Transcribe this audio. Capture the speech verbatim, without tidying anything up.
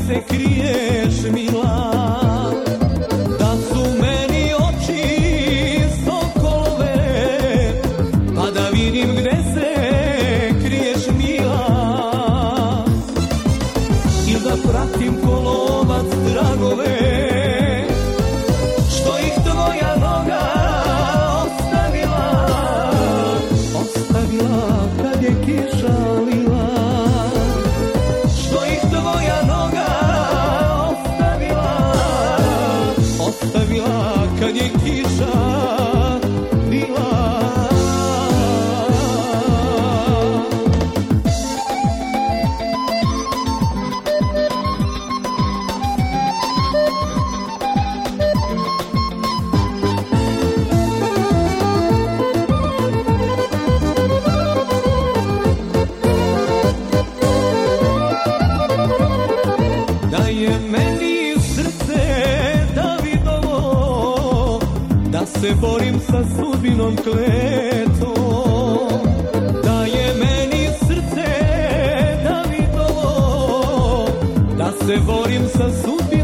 se kriješ mila, da su meni oči sokolove, pa da vidim gde se kriješ mila, ili da pratim kolovac dragove, što ih tvoja noga ostavila, ostavila kad je kiša lila, što ih tvoja noga ostavila, ostavila kad je kiša lila. Da je meni srce Davidovo, da se borim sa sudbinom kletom. Da je meni srce Davidovo, da se borim sa sudbinom